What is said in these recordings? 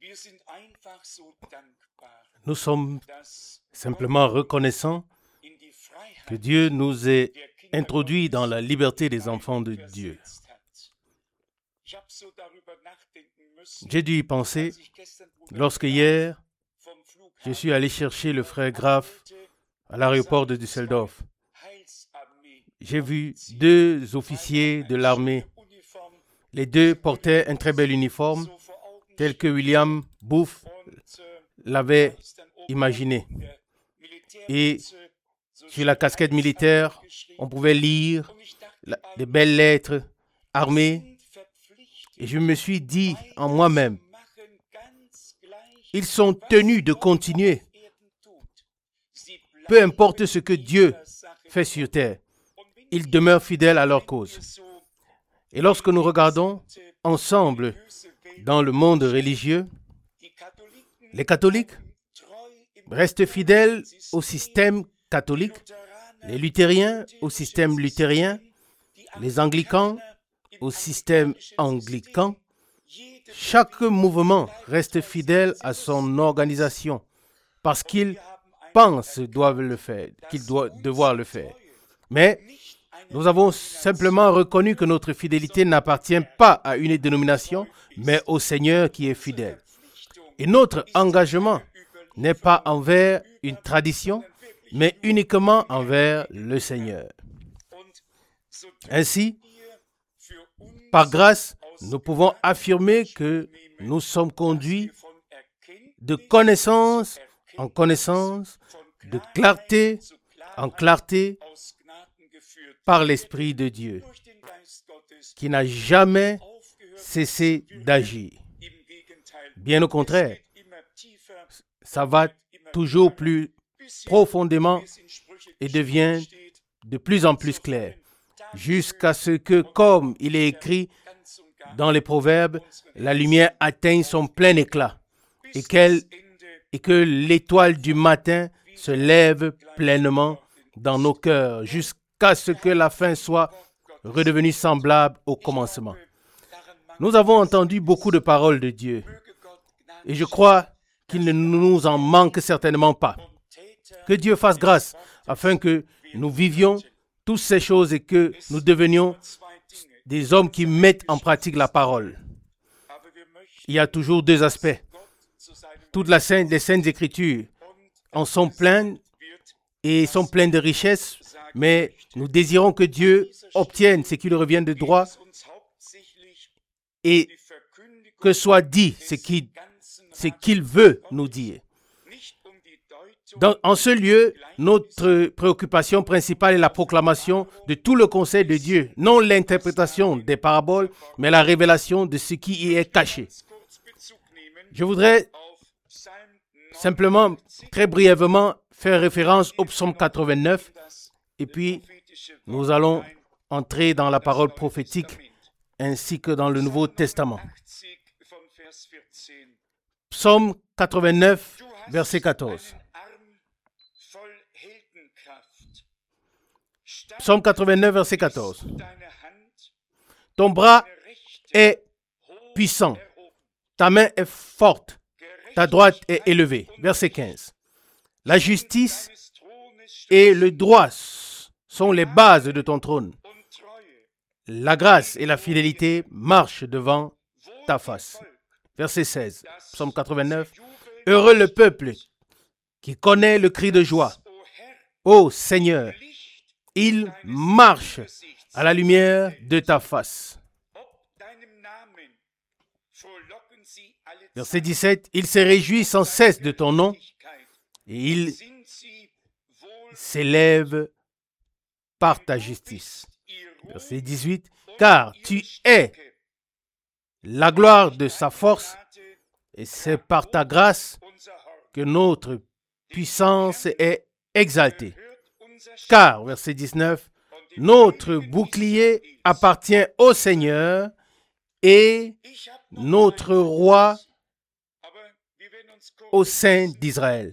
Nous sommes simplement reconnaissants que Dieu nous ait introduits dans la liberté des enfants de Dieu. J'ai dû y penser lorsque hier, je suis allé chercher le frère Graf à l'aéroport de Düsseldorf. J'ai vu 2 officiers de l'armée. Les 2 portaient un très bel uniforme, tel que William Booth l'avait imaginé. Et sur la casquette militaire, on pouvait lire des belles lettres « Armée ». Et je me suis dit en moi-même, ils sont tenus de continuer, peu importe ce que Dieu fait sur terre. Ils demeurent fidèles à leur cause. Et lorsque nous regardons ensemble dans le monde religieux, les catholiques restent fidèles au système catholique, les luthériens au système luthérien, les anglicans au système anglican. Chaque mouvement reste fidèle à son organisation parce qu'il pense qu'ils doivent devoir le faire. Mais nous avons simplement reconnu que notre fidélité n'appartient pas à une dénomination, mais au Seigneur qui est fidèle. Et notre engagement n'est pas envers une tradition, mais uniquement envers le Seigneur. Ainsi, par grâce, nous pouvons affirmer que nous sommes conduits de connaissance en connaissance, de clarté en clarté, par l'Esprit de Dieu, qui n'a jamais cessé d'agir. Bien au contraire, ça va toujours plus profondément et devient de plus en plus clair, jusqu'à ce que, comme il est écrit dans les Proverbes, la lumière atteigne son plein éclat et que l'étoile du matin se lève pleinement dans nos cœurs, jusqu'à ce que la fin soit redevenue semblable au commencement. Nous avons entendu beaucoup de paroles de Dieu et je crois qu'il ne nous en manque certainement pas. Que Dieu fasse grâce afin que nous vivions toutes ces choses et que nous devenions des hommes qui mettent en pratique la parole. Il y a toujours 2 aspects. Toutes les Saintes Écritures en sont pleines et sont pleines de richesses, mais nous désirons que Dieu obtienne ce qui lui revient de droit et que soit dit ce qu'il veut nous dire. En ce lieu, notre préoccupation principale est la proclamation de tout le conseil de Dieu, non l'interprétation des paraboles, mais la révélation de ce qui y est caché. Je voudrais simplement, très brièvement, faire référence au psaume 89, et puis nous allons entrer dans la parole prophétique ainsi que dans le Nouveau Testament. Psaume 89, verset 14. Psaume 89, verset 14. Ton bras est puissant, ta main est forte, ta droite est élevée. Verset 15. La justice et le droit sont les bases de ton trône. La grâce et la fidélité marchent devant ta face. Verset 16. Psaume 89. Heureux le peuple qui connaît le cri de joie. Ô Seigneur, il marche à la lumière de ta face. Verset 17. Il se réjouit sans cesse de ton nom et il s'élève par ta justice. Verset 18. Car tu es la gloire de sa force et c'est par ta grâce que notre puissance est exaltée. Car, verset 19, notre bouclier appartient au Seigneur et notre roi au sein d'Israël.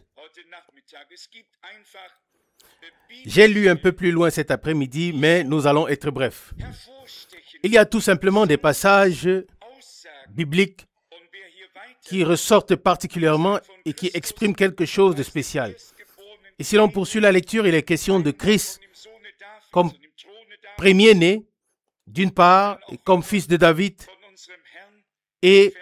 J'ai lu un peu plus loin cet après-midi, mais nous allons être brefs. Il y a tout simplement des passages bibliques qui ressortent particulièrement et qui expriment quelque chose de spécial. Et si l'on poursuit la lecture, il est question de Christ comme premier-né, d'une part, et comme fils de David, et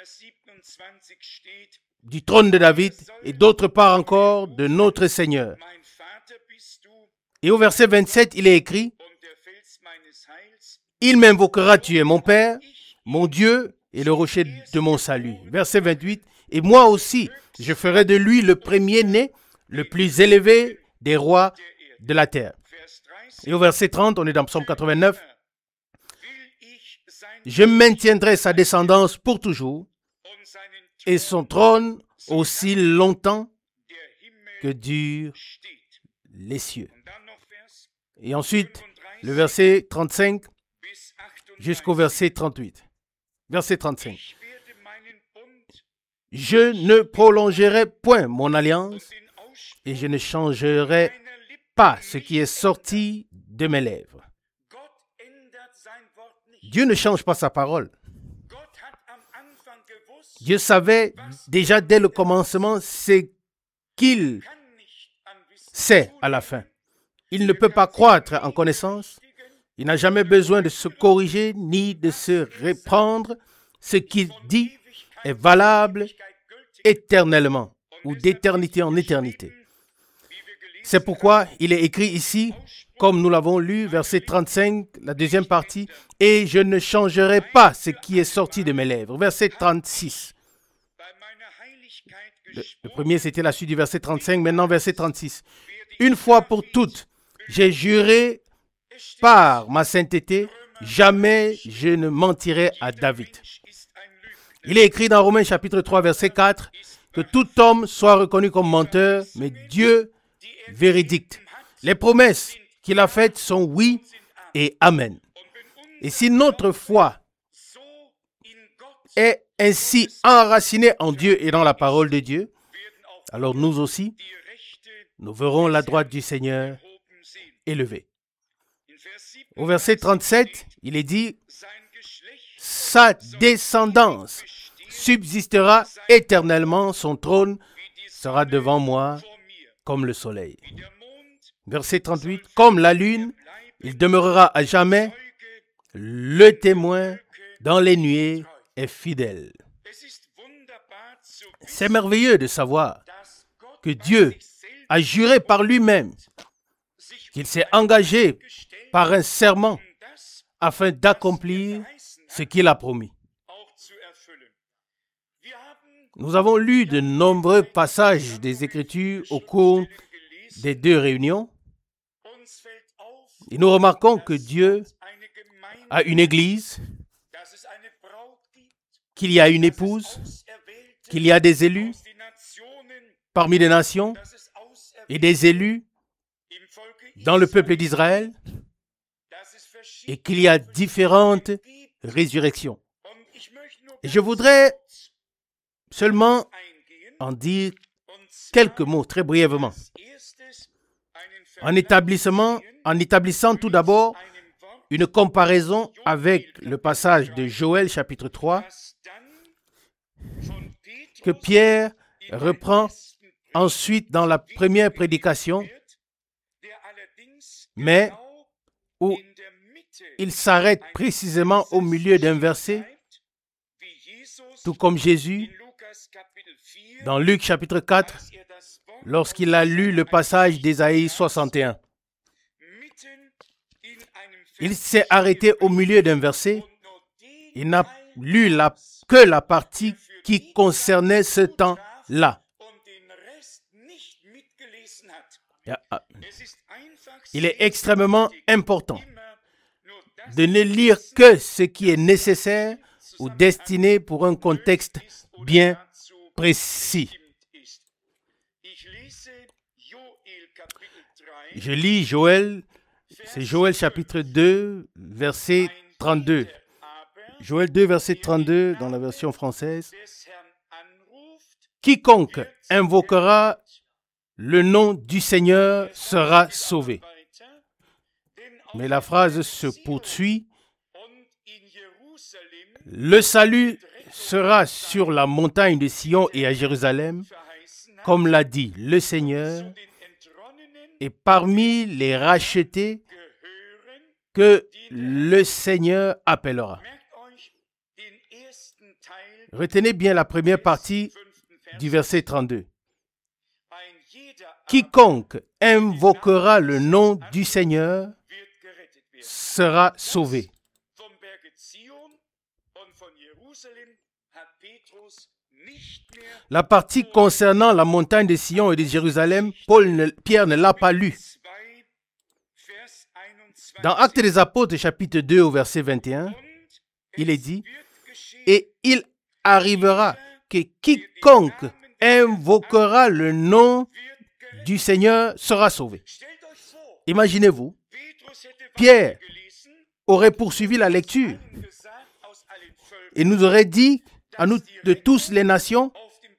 du trône de David, et d'autre part encore de notre Seigneur. Et au verset 27, il est écrit, « Il m'invoquera, tu es mon Père, mon Dieu et le rocher de mon salut. » Verset 28, « Et moi aussi, je ferai de lui le premier-né, le plus élevé des rois de la terre. » Et au verset 30, on est dans Psaume 89, « Je maintiendrai sa descendance pour toujours et son trône aussi longtemps que durent les cieux. » Et ensuite, le verset 35 jusqu'au verset 38. Verset 35. « Je ne prolongerai point mon alliance et je ne changerai pas ce qui est sorti de mes lèvres. » Dieu ne change pas sa parole. Dieu savait déjà dès le commencement ce qu'il sait à la fin. Il ne peut pas croître en connaissance. Il n'a jamais besoin de se corriger ni de se reprendre. Ce qu'il dit est valable éternellement ou d'éternité en éternité. C'est pourquoi il est écrit ici, comme nous l'avons lu, verset 35, la deuxième partie, « Et je ne changerai pas ce qui est sorti de mes lèvres. » Verset 36. Le premier, c'était la suite du verset 35, maintenant verset 36. « Une fois pour toutes, j'ai juré par ma sainteté, jamais je ne mentirai à David. » Il est écrit dans Romains chapitre 3, verset 4, que tout homme soit reconnu comme menteur, mais Dieu véridique. Les promesses qu'il a faites sont oui et amen. Et si notre foi est ainsi enracinée en Dieu et dans la parole de Dieu, alors nous aussi, nous verrons la droite du Seigneur élevée. Au verset 37, il est dit, « Sa descendance subsistera éternellement, son trône sera devant moi comme le soleil. » Verset 38, « Comme la lune, il demeurera à jamais, le témoin dans les nuées est fidèle. » C'est merveilleux de savoir que Dieu a juré par lui-même, qu'il s'est engagé par un serment afin d'accomplir ce qu'il a promis. Nous avons lu de nombreux passages des Écritures au cours des deux réunions et nous remarquons que Dieu a une église, qu'il y a une épouse, qu'il y a des élus parmi les nations et des élus dans le peuple d'Israël et qu'il y a différentes résurrections. Et je voudrais seulement en dire quelques mots très brièvement. En établissant tout d'abord une comparaison avec le passage de Joël chapitre 3 que Pierre reprend ensuite dans la première prédication, mais où il s'arrête précisément au milieu d'un verset, tout comme Jésus, dans Luc chapitre 4, lorsqu'il a lu le passage d'Ésaïe 61. Il s'est arrêté au milieu d'un verset. Il n'a lu que la partie qui concernait ce temps-là. Il est extrêmement important de ne lire que ce qui est nécessaire ou destiné pour un contexte bien précis. Je lis Joël, c'est Joël chapitre 2, verset 32. Joël 2, verset 32 dans la version française. « Quiconque invoquera le nom du Seigneur sera sauvé. » Mais la phrase se poursuit. « Le salut sera sur la montagne de Sion et à Jérusalem, comme l'a dit le Seigneur, et parmi les rachetés que le Seigneur appellera. Retenez bien la première partie du verset 32. Quiconque invoquera le nom du Seigneur sera sauvé. La partie concernant la montagne de Sion et de Jérusalem, Pierre ne l'a pas lue. Dans Actes des Apôtres, chapitre 2, au verset 21, il est dit « Et il arrivera que quiconque invoquera le nom du Seigneur sera sauvé. » Imaginez-vous, Pierre aurait poursuivi la lecture et nous aurait dit à nous de toutes les nations,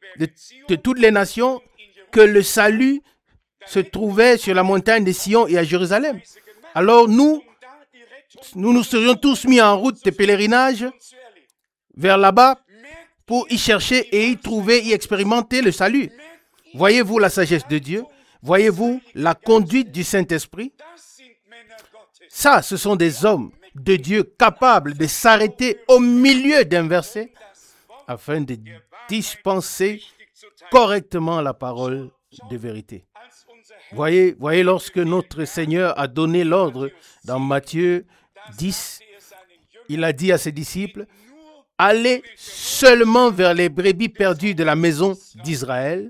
que le salut se trouvait sur la montagne de Sion et à Jérusalem. Alors nous nous serions tous mis en route de pèlerinage vers là-bas pour y chercher et y trouver, y expérimenter le salut. Voyez-vous la sagesse de Dieu? Voyez-vous la conduite du Saint-Esprit? Ça, ce sont des hommes de Dieu capables de s'arrêter au milieu d'un verset afin de dispenser correctement la parole de vérité. Voyez, lorsque notre Seigneur a donné l'ordre dans Matthieu 10, il a dit à ses disciples, « Allez seulement vers les brebis perdues de la maison d'Israël.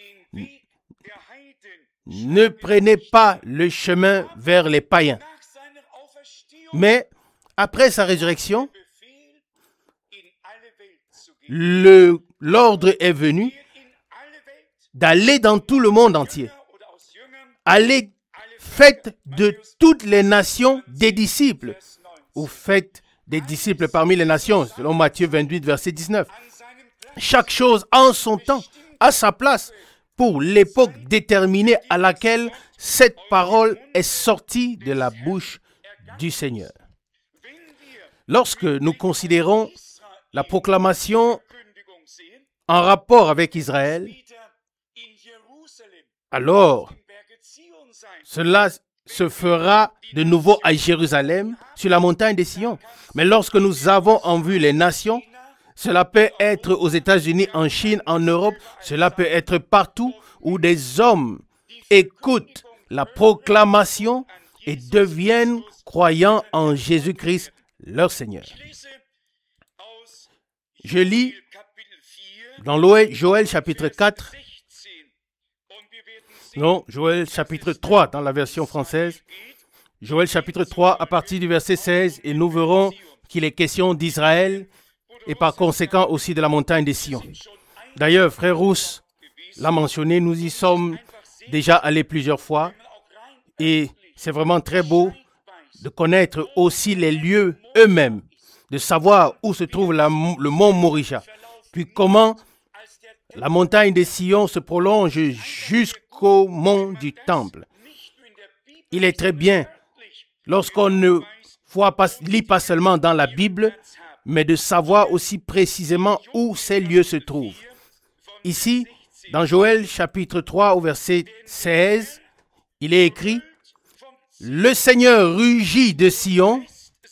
Ne prenez pas le chemin vers les païens. » Mais après sa résurrection, l'ordre est venu d'aller dans tout le monde entier. Allez, faites de toutes les nations des disciples, ou faites des disciples parmi les nations, selon Matthieu 28, verset 19. Chaque chose en son temps, à sa place, pour l'époque déterminée à laquelle cette parole est sortie de la bouche du Seigneur. Lorsque nous considérons la proclamation en rapport avec Israël, alors cela se fera de nouveau à Jérusalem, sur la montagne de Sion. Mais lorsque nous avons en vue les nations, cela peut être aux États-Unis, en Chine, en Europe, cela peut être partout où des hommes écoutent la proclamation et deviennent croyants en Jésus-Christ, leur Seigneur. Je lis dans Joël chapitre 4, non, Joël chapitre 3 dans la version française. Joël chapitre 3 à partir du verset 16 et nous verrons qu'il est question d'Israël et par conséquent aussi de la montagne de Sion. D'ailleurs, frère Rousse l'a mentionné, nous y sommes déjà allés plusieurs fois et c'est vraiment très beau de connaître aussi les lieux eux-mêmes, de savoir où se trouve le mont Moriah, puis comment la montagne de Sion se prolonge jusqu'au mont du Temple. Il est très bien, lorsqu'on ne lit pas seulement dans la Bible, mais de savoir aussi précisément où ces lieux se trouvent. Ici, dans Joël chapitre 3 au verset 16, il est écrit « Le Seigneur rugit de Sion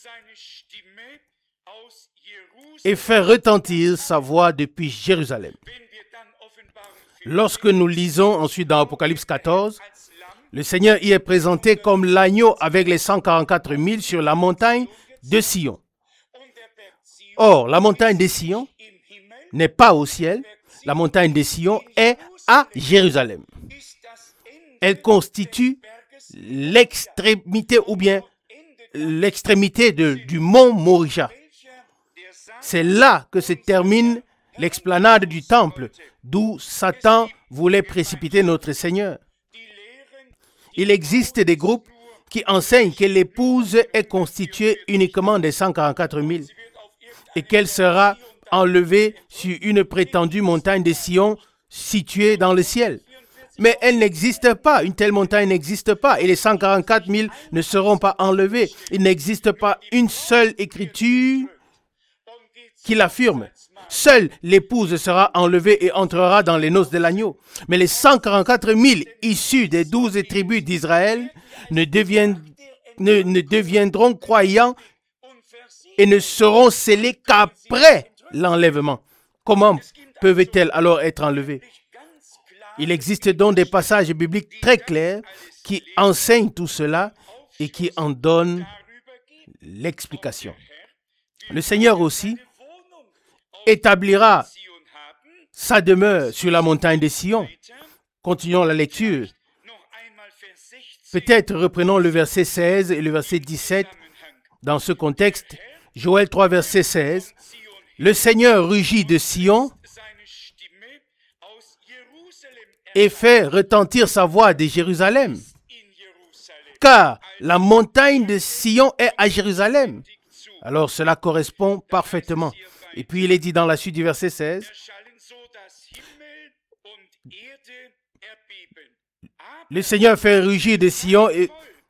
et fait retentir sa voix depuis Jérusalem. » Lorsque nous lisons ensuite dans Apocalypse 14, le Seigneur y est présenté comme l'agneau avec les 144 000 sur la montagne de Sion. Or, la montagne de Sion n'est pas au ciel, la montagne de Sion est à Jérusalem. Elle constitue l'extrémité ou bien l'extrémité du mont Moriah. C'est là que se termine l'explanade du temple, d'où Satan voulait précipiter notre Seigneur. Il existe des groupes qui enseignent que l'épouse est constituée uniquement des 144 000 et qu'elle sera enlevée sur une prétendue montagne de Sion située dans le ciel. Mais elle n'existe pas, une telle montagne n'existe pas et les 144 000 ne seront pas enlevés. Il n'existe pas une seule écriture qui l'affirme. Seule l'épouse sera enlevée et entrera dans les noces de l'agneau. Mais les 144 000 issus des 12 tribus d'Israël ne deviendront croyants et ne seront scellés qu'après l'enlèvement. Comment peuvent-elles alors être enlevées? Il existe donc des passages bibliques très clairs qui enseignent tout cela et qui en donnent l'explication. Le Seigneur aussi établira sa demeure sur la montagne de Sion. Continuons la lecture. Peut-être reprenons le verset 16 et le verset 17 dans ce contexte. Joël 3, verset 16. Le Seigneur rugit de Sion et fait retentir sa voix de Jérusalem. Car la montagne de Sion est à Jérusalem. Alors cela correspond parfaitement. Et puis il est dit dans la suite du verset 16, le Seigneur fait rugir de Sion et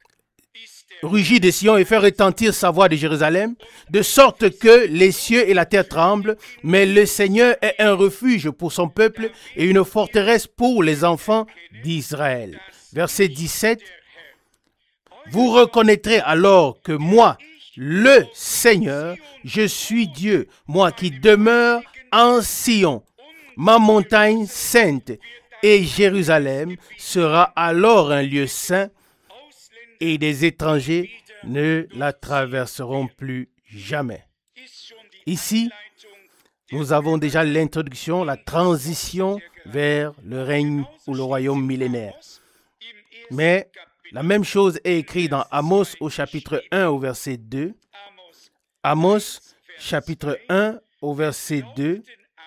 fait retentir sa voix de Jérusalem, de sorte que les cieux et la terre tremblent, mais le Seigneur est un refuge pour son peuple et une forteresse pour les enfants d'Israël. Verset 17, vous reconnaîtrez alors que moi, le Seigneur, je suis Dieu, moi qui demeure en Sion, ma montagne sainte, et Jérusalem sera alors un lieu saint, et des étrangers ne la traverseront plus jamais. Ici, nous avons déjà l'introduction, la transition vers le règne ou le royaume millénaire. Mais la même chose est écrite dans Amos au chapitre 1 au verset 2. Amos chapitre 1 au verset 2.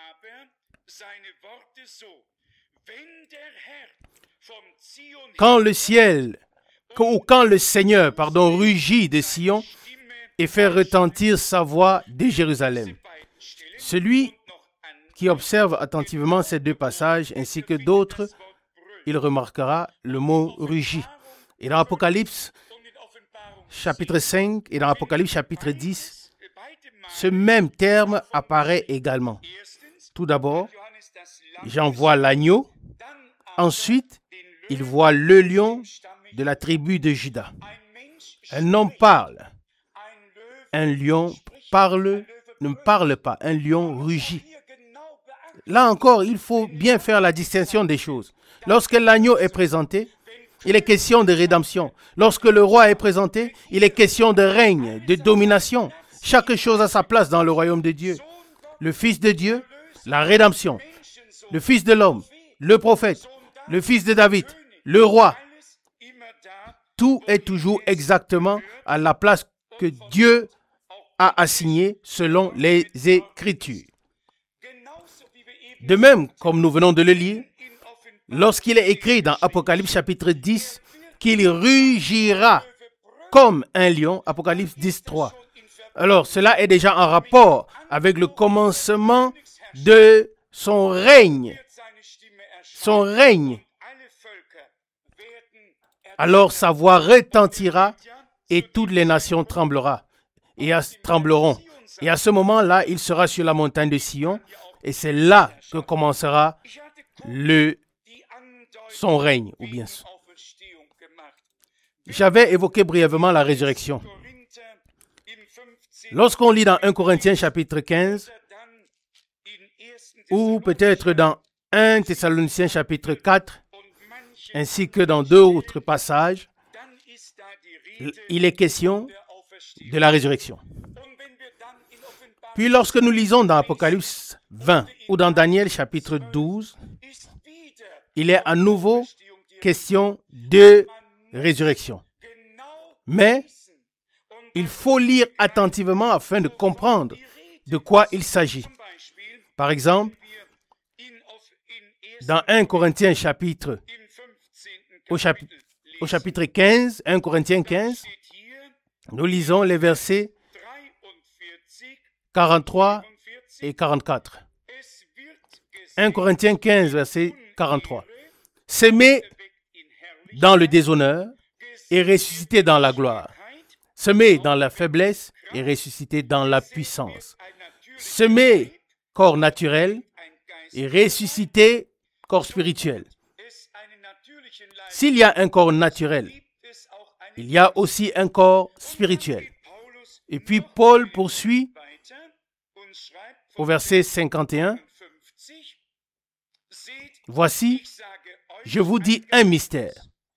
Quand le Seigneur rugit de Sion et fait retentir sa voix de Jérusalem. Celui qui observe attentivement ces deux passages ainsi que d'autres, il remarquera le mot rugit. Et dans Apocalypse chapitre 5 et dans Apocalypse chapitre 10, ce même terme apparaît également. Tout d'abord, Jean voit l'agneau. Ensuite, il voit le lion de la tribu de Juda. Un homme parle. Un lion ne parle pas. Un lion rugit. Là encore, il faut bien faire la distinction des choses. Lorsque l'agneau est présenté, il est question de rédemption. Lorsque le roi est présenté, il est question de règne, de domination. Chaque chose a sa place dans le royaume de Dieu. Le Fils de Dieu, la rédemption. Le Fils de l'homme, le prophète, le Fils de David, le roi. Tout est toujours exactement à la place que Dieu a assignée selon les Écritures. De même, comme nous venons de le lire, lorsqu'il est écrit dans Apocalypse chapitre 10 qu'il rugira comme un lion, Apocalypse 10, 3. Alors, cela est déjà en rapport avec le commencement de son règne. Son règne. Alors sa voix retentira et toutes les nations trembleront. Et à ce moment-là, il sera sur la montagne de Sion et c'est là que commencera son règne. Ou bien. J'avais évoqué brièvement la résurrection. Lorsqu'on lit dans 1 Corinthiens chapitre 15 ou peut-être dans 1 Thessaloniciens chapitre 4, ainsi que dans d'autres passages, il est question de la résurrection. Puis lorsque nous lisons dans Apocalypse 20 ou dans Daniel chapitre 12, il est à nouveau question de résurrection. Mais il faut lire attentivement afin de comprendre de quoi il s'agit. Par exemple, dans 1 Corinthiens chapitre au chapitre 15, 1 Corinthiens 15, nous lisons les versets 43 et 44. 1 Corinthiens 15, verset 43. S'aimer dans le déshonneur et ressusciter dans la gloire. Semer dans la faiblesse et ressusciter dans la puissance. Semer corps naturel et ressuscité, corps spirituel. S'il y a un corps naturel, il y a aussi un corps spirituel. Et puis Paul poursuit au verset 51. Voici, je vous dis un mystère.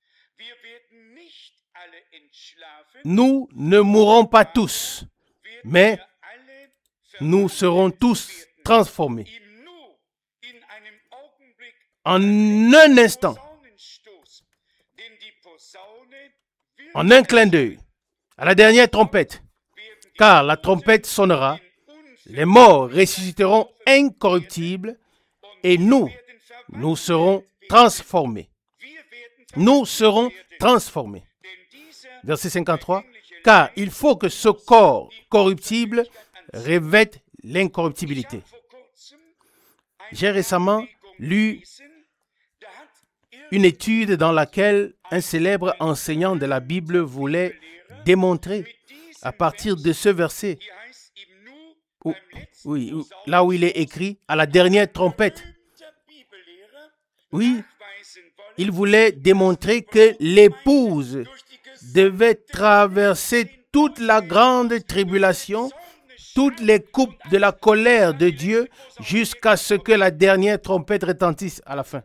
Nous ne mourrons pas tous, mais nous serons tous transformés. En un instant, en un clin d'œil, à la dernière trompette, car la trompette sonnera, les morts ressusciteront incorruptibles et nous serons transformés. Nous serons transformés. Verset 53. Car il faut que ce corps corruptible revête l'incorruptibilité. J'ai récemment lu une étude dans laquelle un célèbre enseignant de la Bible voulait démontrer à partir de ce verset, là où il est écrit à la dernière trompette. Oui, il voulait démontrer que l'épouse devait traverser toute la grande tribulation, toutes les coupes de la colère de Dieu jusqu'à ce que la dernière trompette retentisse à la fin.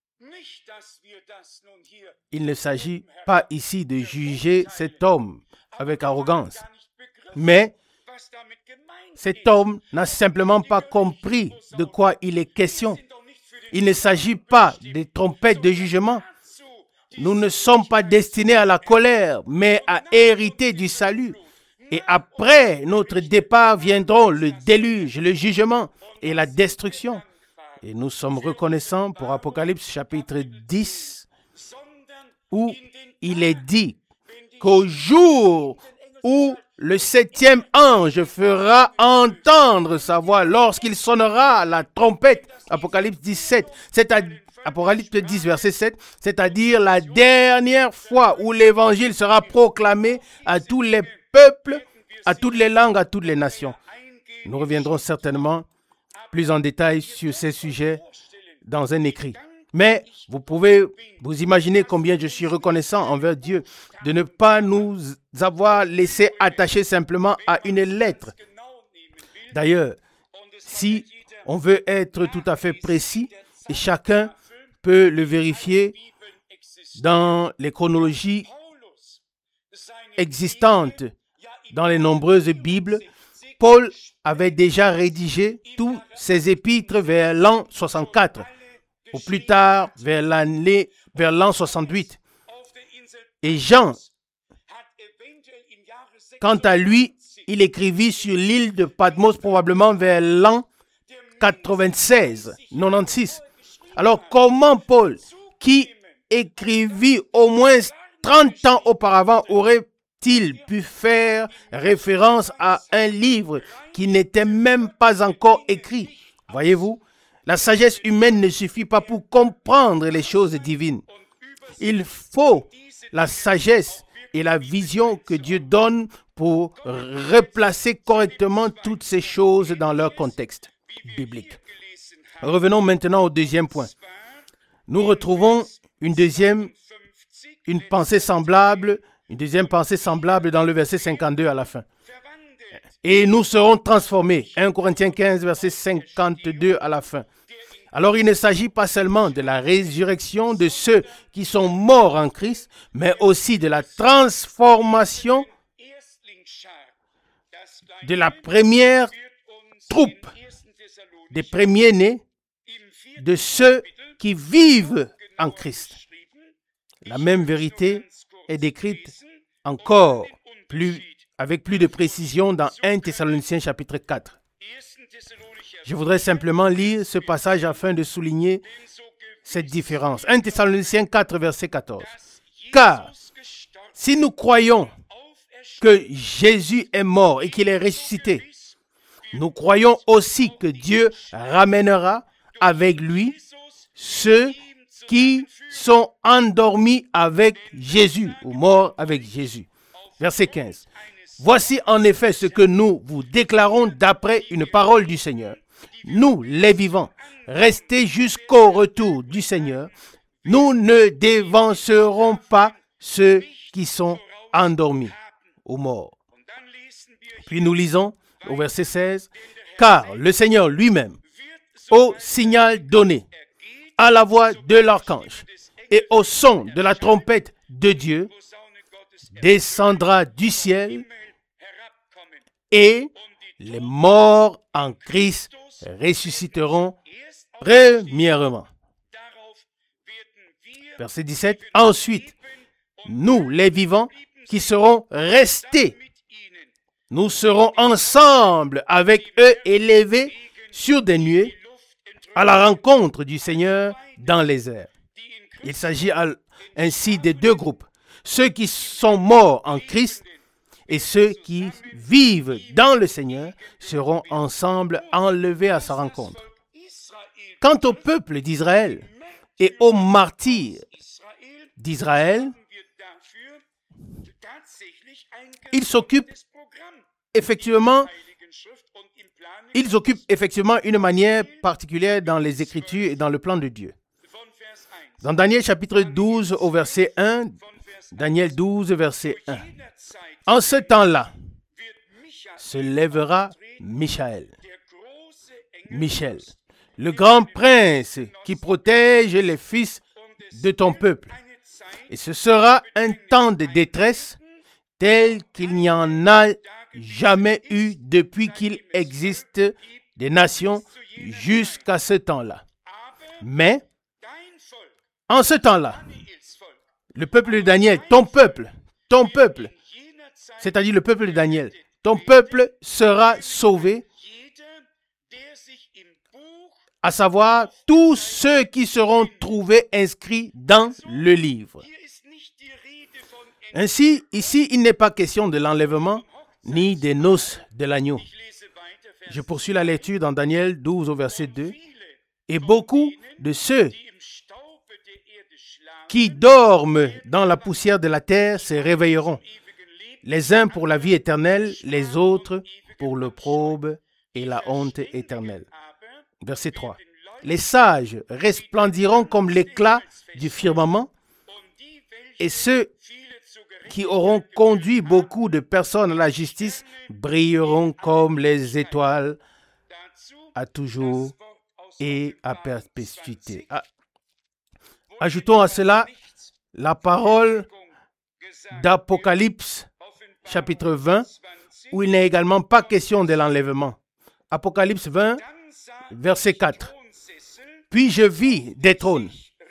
Il ne s'agit pas ici de juger cet homme avec arrogance, mais cet homme n'a simplement pas compris de quoi il est question. Il ne s'agit pas des trompettes de jugement. Nous ne sommes pas destinés à la colère, mais à hériter du salut. Et après notre départ viendront le déluge, le jugement et la destruction. Et nous sommes reconnaissants pour Apocalypse chapitre 10, où il est dit qu'au jour où le 7e ange fera entendre sa voix lorsqu'il sonnera la trompette, Apocalypse 17, Apocalypse 10, verset 7, c'est-à-dire la dernière fois où l'évangile sera proclamé à tous les peuples, à toutes les langues, à toutes les nations. Nous reviendrons certainement plus en détail sur ces sujets dans un écrit. Mais vous pouvez vous imaginer combien je suis reconnaissant envers Dieu de ne pas nous avoir laissé attachés simplement à une lettre. D'ailleurs, si on veut être tout à fait précis, et chacun peut le vérifier dans les chronologies existantes dans les nombreuses Bibles, Paul avait déjà rédigé tous ses épîtres vers l'an 64. Ou plus tard, vers l'an 68. Et Jean, quant à lui, il écrivit sur l'île de Patmos probablement vers l'an 96. Alors, comment Paul, qui écrivit au moins 30 ans auparavant, aurait-il pu faire référence à un livre qui n'était même pas encore écrit? Voyez-vous? La sagesse humaine ne suffit pas pour comprendre les choses divines. Il faut la sagesse et la vision que Dieu donne pour replacer correctement toutes ces choses dans leur contexte biblique. Revenons maintenant au deuxième point. Nous retrouvons une deuxième pensée semblable dans le verset 52 à la fin. Et nous serons transformés. 1 Corinthiens 15, verset 52 à la fin. Alors, il ne s'agit pas seulement de la résurrection de ceux qui sont morts en Christ, mais aussi de la transformation de la première troupe, des premiers-nés, de ceux qui vivent en Christ. La même vérité est décrite encore avec plus de précision dans 1 Thessaloniciens chapitre 4. Je voudrais simplement lire ce passage afin de souligner cette différence. 1 Thessaloniciens 4, verset 14. Car si nous croyons que Jésus est mort et qu'il est ressuscité, nous croyons aussi que Dieu ramènera avec lui ceux qui sont endormis avec Jésus ou morts avec Jésus. Verset 15. Voici en effet ce que nous vous déclarons d'après une parole du Seigneur. nous les vivants, restés jusqu'au retour du Seigneur, nous ne dévancerons pas ceux qui sont endormis ou morts. Puis nous lisons au verset 16, « Car le Seigneur lui-même, au signal donné, à la voix de l'archange et au son de la trompette de Dieu, descendra du ciel et les morts en Christ ressusciteront premièrement. » Verset 17. « Ensuite, nous, les vivants, qui serons restés, nous serons ensemble avec eux élevés sur des nuées à la rencontre du Seigneur dans les airs. » Il s'agit ainsi de deux groupes, ceux qui sont morts en Christ et ceux qui vivent dans le Seigneur seront ensemble enlevés à sa rencontre. Quant au peuple d'Israël et aux martyrs d'Israël, ils occupent effectivement une manière particulière dans les Écritures et dans le plan de Dieu. Dans Daniel chapitre 12 au verset 1, Daniel 12 verset 1. « En ce temps-là, se lèvera Michel, le grand prince qui protège les fils de ton peuple. Et ce sera un temps de détresse tel qu'il n'y en a jamais eu depuis qu'il existe des nations jusqu'à ce temps-là. Mais, en ce temps-là, le peuple de Daniel, ton peuple, c'est-à-dire le peuple de Daniel, ton peuple sera sauvé, à savoir tous ceux qui seront trouvés inscrits dans le livre. Ainsi, ici, il n'est pas question de l'enlèvement ni des noces de l'agneau. Je poursuis la lecture dans Daniel 12 au verset 2. « Et beaucoup de ceux qui dorment dans la poussière de la terre se réveilleront, les uns pour la vie éternelle, les autres pour l'opprobre et la honte éternelle. » Verset 3. « Les sages resplendiront comme l'éclat du firmament, et ceux qui auront conduit beaucoup de personnes à la justice brilleront comme les étoiles à toujours et à perpétuité. » Ajoutons à cela la parole d'Apocalypse, chapitre 20, où il n'est également pas question de l'enlèvement. Apocalypse 20, verset 4. « Puis je vis des trônes,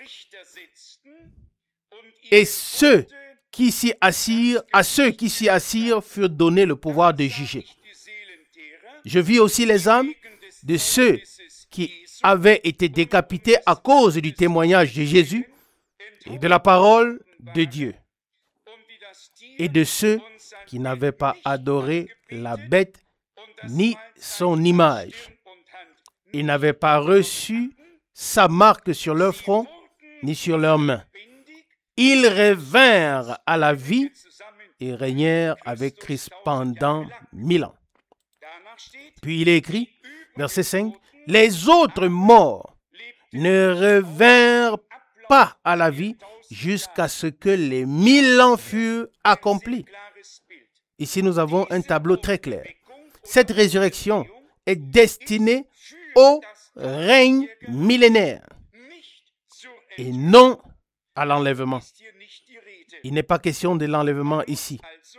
et ceux qui s'y assirent, à ceux qui s'y assirent furent donnés le pouvoir de juger. Je vis aussi les âmes de ceux qui avaient été décapités à cause du témoignage de Jésus et de la parole de Dieu, et de ceux qui n'avaient pas adoré la bête ni son image, et n'avaient pas reçu sa marque sur leur front ni sur leurs mains. Ils revinrent à la vie et régnèrent avec Christ pendant 1000 ans. » Puis il est écrit, verset 5, « Les autres morts ne revinrent pas à la vie jusqu'à ce que les 1000 ans furent accomplis. » Ici, nous avons un tableau très clair. Cette résurrection est destinée au règne millénaire et non à l'enlèvement. Il n'est pas question de l'enlèvement ici.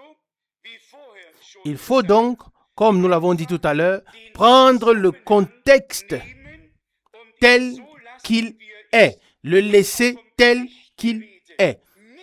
Il faut donc, comme nous l'avons dit tout à l'heure, prendre le contexte tel qu'il est, le laisser tel qu'il est.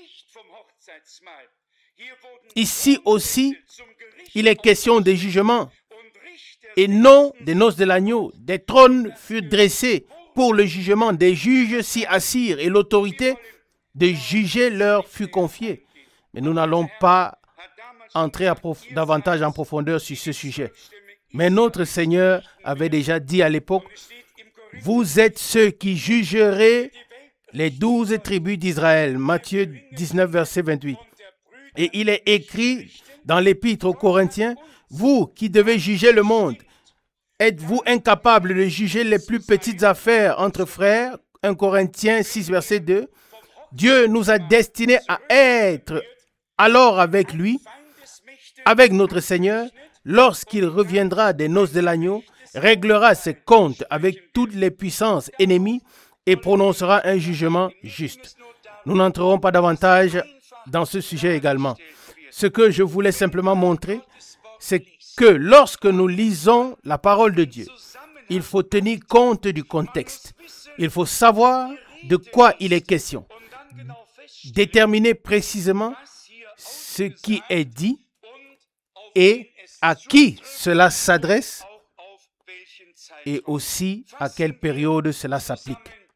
Ici aussi, il est question de jugement et non des noces de l'agneau. Des trônes furent dressés pour le jugement, des juges s'y assirent et l'autorité de juger leur fut confiée. Mais nous n'allons pas entrer davantage en profondeur sur ce sujet. Mais notre Seigneur avait déjà dit à l'époque, « Vous êtes ceux qui jugerez les 12 tribus d'Israël. » Matthieu 19, verset 28. Et il est écrit dans l'Épître aux Corinthiens, « Vous qui devez juger le monde, Êtes-vous incapable de juger les plus petites affaires entre frères? 1 Corinthiens 6, verset 2. Dieu nous a destinés à être alors avec lui, avec notre Seigneur, lorsqu'il reviendra des noces de l'agneau, réglera ses comptes avec toutes les puissances ennemies et prononcera un jugement juste. Nous n'entrerons pas davantage dans ce sujet également. Ce que je voulais simplement montrer, c'est que lorsque nous lisons la parole de Dieu, il faut tenir compte du contexte. Il faut savoir de quoi il est question. Déterminer précisément ce qui est dit et à qui cela s'adresse et aussi à quelle période cela s'applique.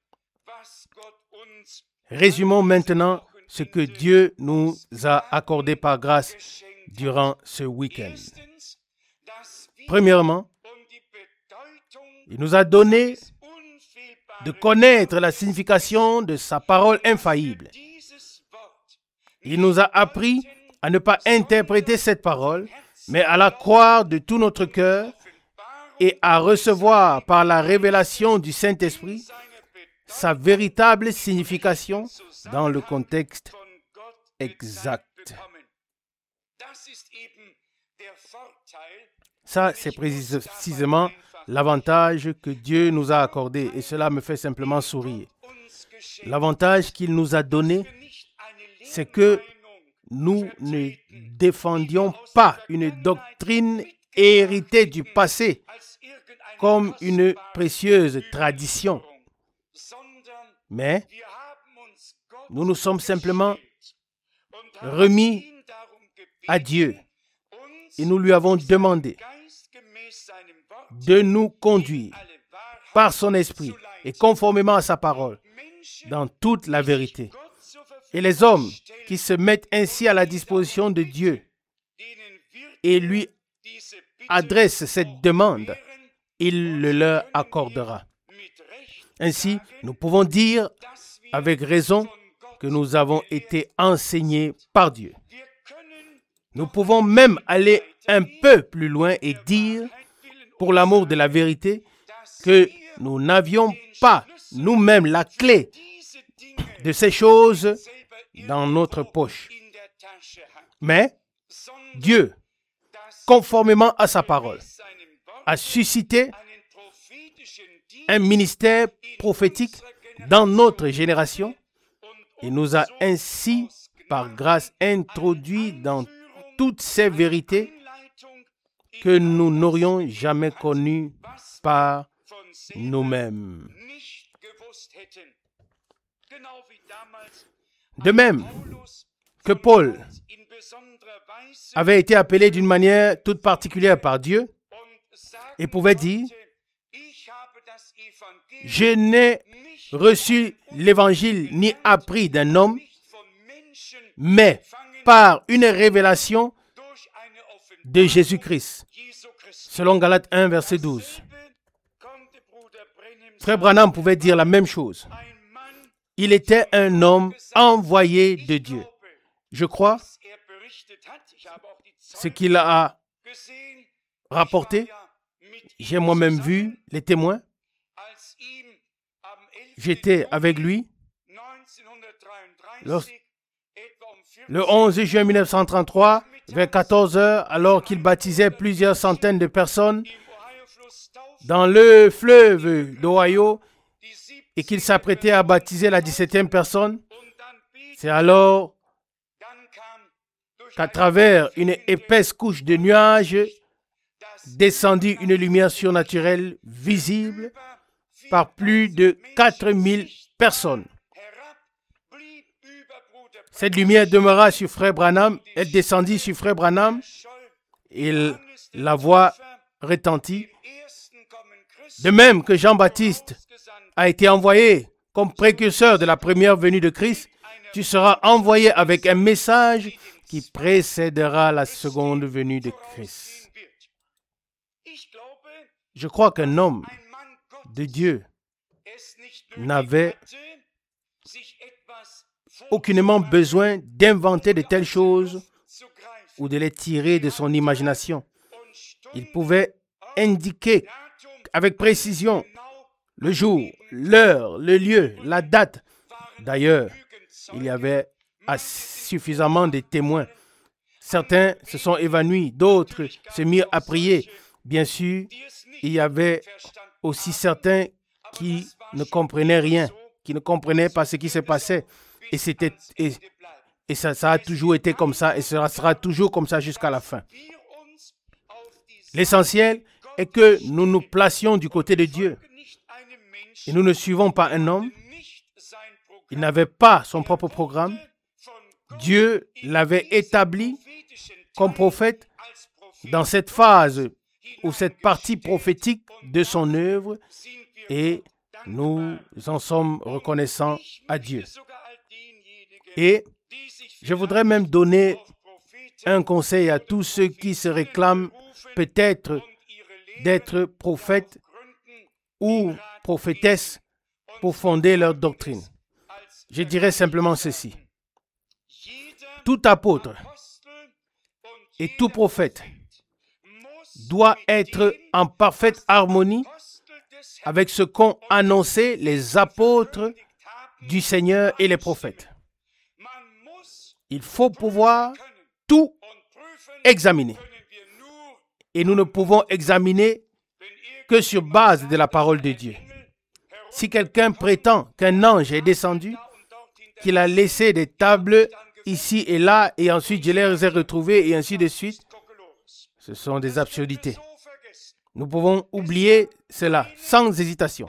Résumons maintenant ce que Dieu nous a accordé par grâce durant ce week-end. Premièrement, il nous a donné de connaître la signification de sa parole infaillible. Il nous a appris à ne pas interpréter cette parole, mais à la croire de tout notre cœur et à recevoir par la révélation du Saint-Esprit sa véritable signification dans le contexte exact. Ça, c'est précisément l'avantage que Dieu nous a accordé et cela me fait simplement sourire. L'avantage qu'il nous a donné, c'est que nous ne défendions pas une doctrine héritée du passé comme une précieuse tradition, mais nous nous sommes simplement remis à Dieu et nous lui avons demandé de nous conduire par son esprit et conformément à sa parole dans toute la vérité. Et les hommes qui se mettent ainsi à la disposition de Dieu et lui adressent cette demande, il le leur accordera. Ainsi, nous pouvons dire avec raison que nous avons été enseignés par Dieu. Nous pouvons même aller un peu plus loin et dire, pour l'amour de la vérité, que nous n'avions pas nous-mêmes la clé de ces choses dans notre poche. Mais Dieu, conformément à sa parole, a suscité un ministère prophétique dans notre génération et nous a ainsi, par grâce, introduits dans toutes ces vérités que nous n'aurions jamais connues par nous-mêmes. De même que Paul avait été appelé d'une manière toute particulière par Dieu et pouvait dire « Je n'ai reçu l'évangile ni appris d'un homme, mais par une révélation de Jésus-Christ. » Selon Galates 1, verset 12. Frère Branham pouvait dire la même chose. Il était un homme envoyé de Dieu. Je crois ce qu'il a rapporté. J'ai moi-même vu les témoins. J'étais avec lui le 11 juin 1933, vers 14 heures, alors qu'il baptisait plusieurs centaines de personnes dans le fleuve d'Ohio et qu'il s'apprêtait à baptiser la 17e personne. C'est alors qu'à travers une épaisse couche de nuages descendit une lumière surnaturelle visible par plus de 4000 personnes. Cette lumière demeura sur Frère Branham, elle descendit sur Frère Branham et la voix retentit. De même que Jean-Baptiste a été envoyé comme précurseur de la première venue de Christ, tu seras envoyé avec un message qui précédera la seconde venue de Christ. Je crois qu'un homme de Dieu n'avait aucunement besoin d'inventer de telles choses ou de les tirer de son imagination. Il pouvait indiquer avec précision le jour, l'heure, le lieu, la date. D'ailleurs, il y avait suffisamment de témoins. Certains se sont évanouis, d'autres se mirent à prier. Bien sûr, il y avait aussi certains qui ne comprenaient rien, qui ne comprenaient pas ce qui se passait. Et ça a toujours été comme ça et ça sera toujours comme ça jusqu'à la fin. L'essentiel est que nous nous placions du côté de Dieu. Et nous ne suivons pas un homme. Il n'avait pas son propre programme. Dieu l'avait établi comme prophète dans cette phase ou cette partie prophétique de son œuvre et nous en sommes reconnaissants à Dieu. Et je voudrais même donner un conseil à tous ceux qui se réclament peut-être d'être prophètes ou prophétesses pour fonder leur doctrine. Je dirais simplement ceci. Tout apôtre et tout prophète doit être en parfaite harmonie avec ce qu'ont annoncé les apôtres du Seigneur et les prophètes. Il faut pouvoir tout examiner. Et nous ne pouvons examiner que sur base de la parole de Dieu. Si quelqu'un prétend qu'un ange est descendu, qu'il a laissé des tables ici et là, et ensuite je les ai retrouvées, et ainsi de suite, ce sont des absurdités. Nous pouvons oublier cela sans hésitation.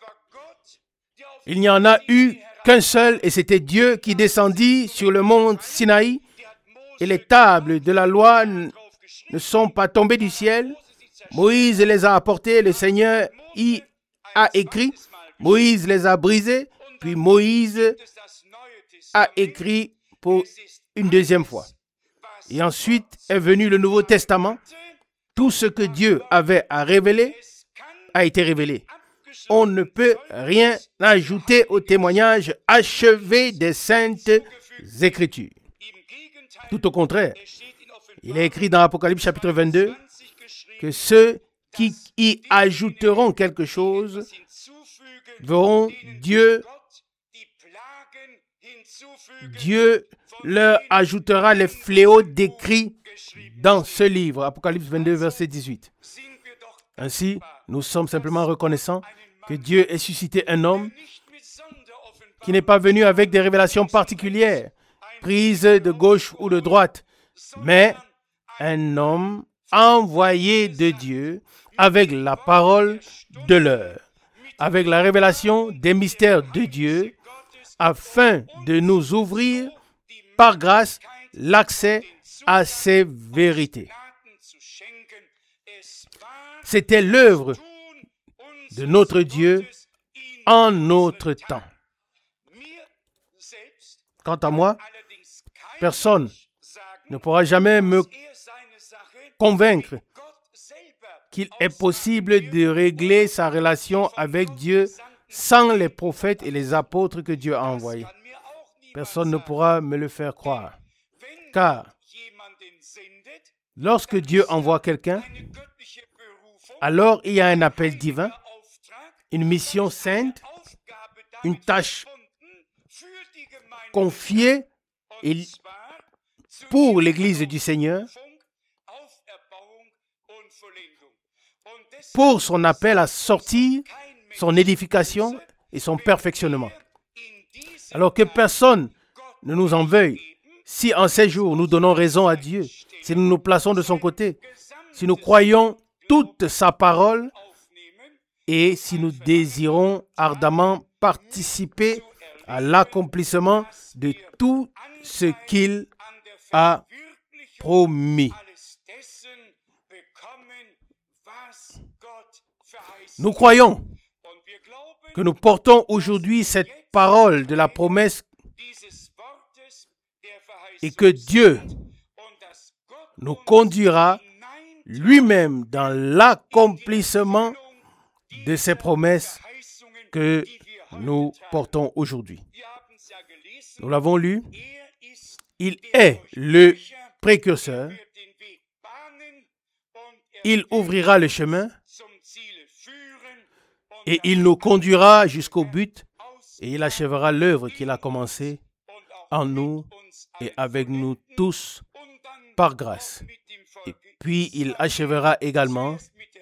Il n'y en a eu qu'un seul, et c'était Dieu qui descendit sur le mont Sinaï, et les tables de la loi ne sont pas tombées du ciel. Moïse les a apportées, le Seigneur y a écrit. Moïse les a brisées, puis Moïse a écrit pour une deuxième fois. Et ensuite est venu le Nouveau Testament. Tout ce que Dieu avait à révéler a été révélé. On ne peut rien ajouter au témoignage achevé des Saintes Écritures. Tout au contraire, il est écrit dans Apocalypse chapitre 22 que ceux qui y ajouteront quelque chose verront Dieu leur ajoutera les fléaux décrits dans ce livre. Apocalypse 22, verset 18. Ainsi, nous sommes simplement reconnaissants que Dieu ait suscité un homme qui n'est pas venu avec des révélations particulières, prises de gauche ou de droite, mais un homme envoyé de Dieu avec la parole de l'heure, avec la révélation des mystères de Dieu, afin de nous ouvrir par grâce l'accès à ces vérités. C'était l'œuvre de notre Dieu en notre temps. Quant à moi, personne ne pourra jamais me convaincre qu'il est possible de régler sa relation avec Dieu sans les prophètes et les apôtres que Dieu a envoyés. Personne ne pourra me le faire croire. Car lorsque Dieu envoie quelqu'un, alors il y a un appel divin, une mission sainte, une tâche confiée pour l'Église du Seigneur, pour son appel à sortir, son édification et son perfectionnement. Alors que personne ne nous en veuille, si en ces jours nous donnons raison à Dieu, si nous nous plaçons de son côté, si nous croyons toute sa parole et si nous désirons ardemment participer à l'accomplissement de tout ce qu'il a promis. Nous croyons que nous portons aujourd'hui cette parole de la promesse et que Dieu nous conduira lui-même dans l'accomplissement de ces promesses que nous portons aujourd'hui. Nous l'avons lu, il est le précurseur, il ouvrira le chemin et il nous conduira jusqu'au but et il achèvera l'œuvre qu'il a commencée en nous et avec nous tous par grâce. Et puis il achèvera également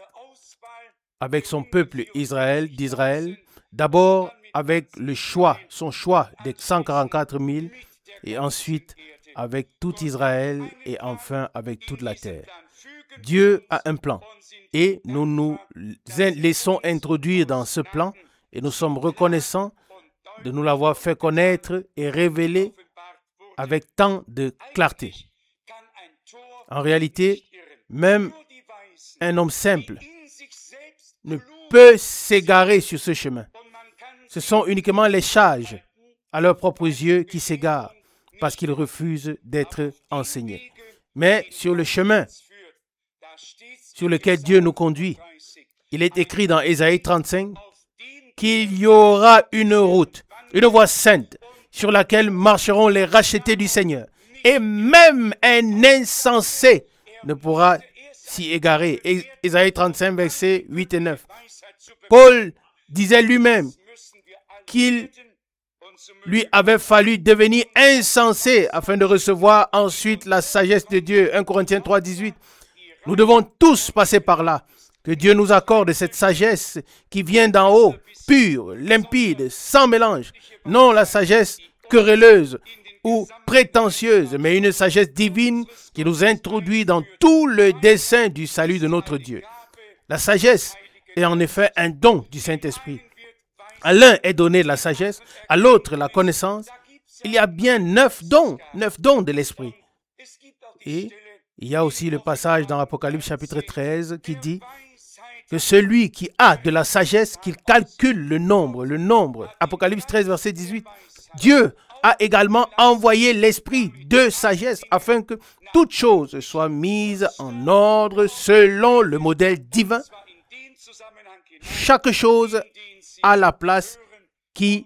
avec son peuple d'Israël, d'abord avec le choix, son choix des 144 000 et ensuite avec tout Israël et enfin avec toute la terre. Dieu a un plan et nous nous laissons introduire dans ce plan et nous sommes reconnaissants de nous l'avoir fait connaître et révéler avec tant de clarté. En réalité, même un homme simple ne peut s'égarer sur ce chemin. Ce sont uniquement les sages à leurs propres yeux qui s'égarent parce qu'ils refusent d'être enseignés. Mais sur le chemin sur lequel Dieu nous conduit, il est écrit dans Ésaïe 35 qu'il y aura une route, une voie sainte sur laquelle marcheront les rachetés du Seigneur. Et même un insensé ne pourra s'y égarer. Ésaïe 35, versets 8 et 9. Paul disait lui-même qu'il lui avait fallu devenir insensé afin de recevoir ensuite la sagesse de Dieu. 1 Corinthiens 3, 18. Nous devons tous passer par là. Que Dieu nous accorde cette sagesse qui vient d'en haut, pure, limpide, sans mélange. Non la sagesse querelleuse ou prétentieuse, mais une sagesse divine qui nous introduit dans tout le dessein du salut de notre Dieu. La sagesse est en effet un don du Saint-Esprit. À l'un est donnée la sagesse, à l'autre la connaissance. Il y a bien 9 dons de l'Esprit. Et il y a aussi le passage dans Apocalypse chapitre 13 qui dit que celui qui a de la sagesse, qu'il calcule le nombre. Apocalypse 13, verset 18. Dieu a également envoyé l'esprit de sagesse afin que toute chose soit mise en ordre selon le modèle divin. Chaque chose a la place qui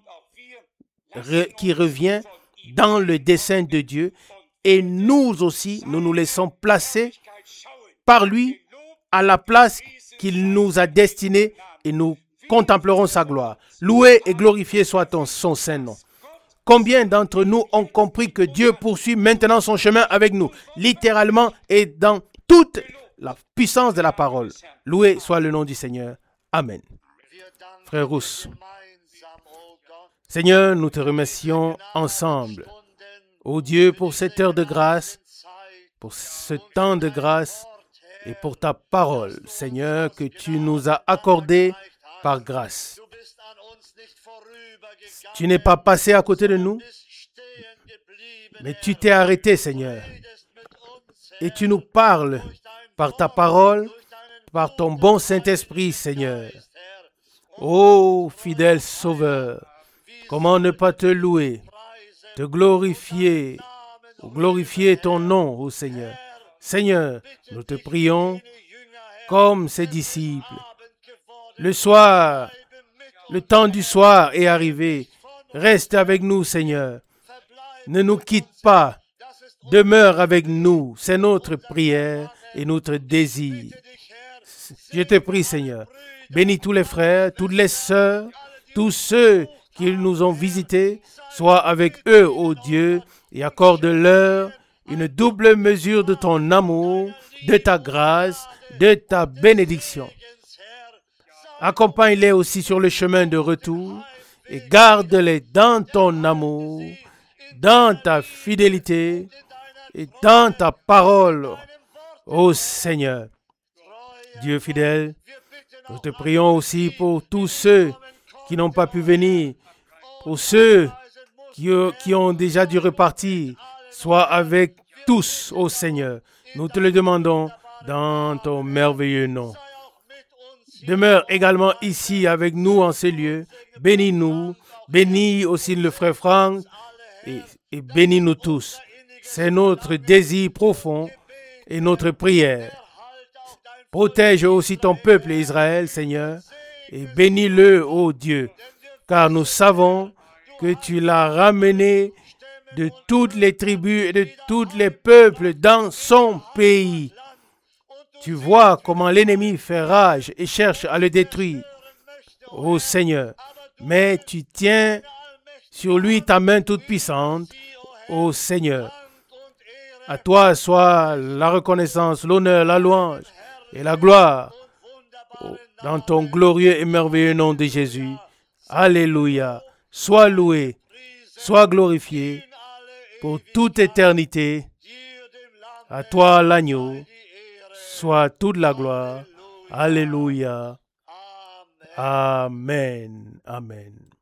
revient dans le dessein de Dieu. Et nous aussi, nous nous laissons placer par lui à la place qu'il nous a destinée et nous contemplerons sa gloire. Loué et glorifié soit son saint nom. Combien d'entre nous ont compris que Dieu poursuit maintenant son chemin avec nous, littéralement et dans toute la puissance de la parole. Loué soit le nom du Seigneur. Amen. Frère Rousse, Seigneur, nous te remercions ensemble. Ô Dieu, pour cette heure de grâce, pour ce temps de grâce et pour ta parole, Seigneur, que tu nous as accordée par grâce. Tu n'es pas passé à côté de nous, mais tu t'es arrêté, Seigneur. Et tu nous parles par ta parole, par ton bon Saint-Esprit, Seigneur. Ô fidèle Sauveur, comment ne pas te louer, te glorifier ton nom, ô Seigneur. Seigneur, nous te prions comme ses disciples. Le soir, le temps du soir est arrivé. Reste avec nous, Seigneur. Ne nous quitte pas. Demeure avec nous. C'est notre prière et notre désir. Je te prie, Seigneur. Bénis tous les frères, toutes les sœurs, tous ceux qui nous ont visités. Sois avec eux, ô Dieu, et accorde-leur une double mesure de ton amour, de ta grâce, de ta bénédiction. Accompagne-les aussi sur le chemin de retour et garde-les dans ton amour, dans ta fidélité et dans ta parole, ô Seigneur. Dieu fidèle, nous te prions aussi pour tous ceux qui n'ont pas pu venir, pour ceux qui ont déjà dû repartir. Sois avec tous, ô Seigneur. Nous te le demandons dans ton merveilleux nom. Demeure également ici avec nous en ces lieux. Bénis-nous. Bénis aussi le frère Franck et bénis-nous tous. C'est notre désir profond et notre prière. Protège aussi ton peuple Israël, Seigneur, et bénis-le, ô Dieu, car nous savons que tu l'as ramené de toutes les tribus et de tous les peuples dans son pays. Tu vois comment l'ennemi fait rage et cherche à le détruire. ô Seigneur. Mais tu tiens sur lui ta main toute puissante, ô Seigneur. À toi soit la reconnaissance, l'honneur, la louange et la gloire dans ton glorieux et merveilleux nom de Jésus. Alléluia. Sois loué, sois glorifié pour toute éternité. À toi l'agneau, soit toute la gloire. Alléluia. Amen. Amen.